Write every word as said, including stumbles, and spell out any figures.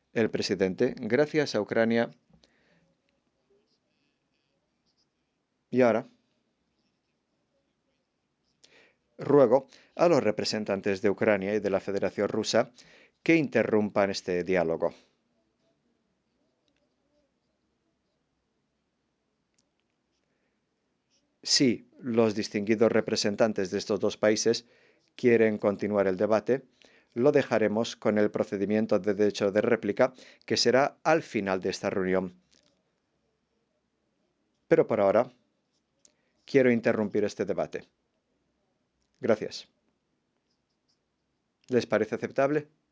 El presidente, gracias a Ucrania. Y ahora, ruego a los representantes de Ucrania y de la Federación Rusa que interrumpan este diálogo. Si los distinguidos representantes de estos dos países quieren continuar el debate, lo dejaremos con el procedimiento de derecho de réplica, que será al final de esta reunión. Pero por ahora, quiero interrumpir este debate. Gracias. ¿Les parece aceptable?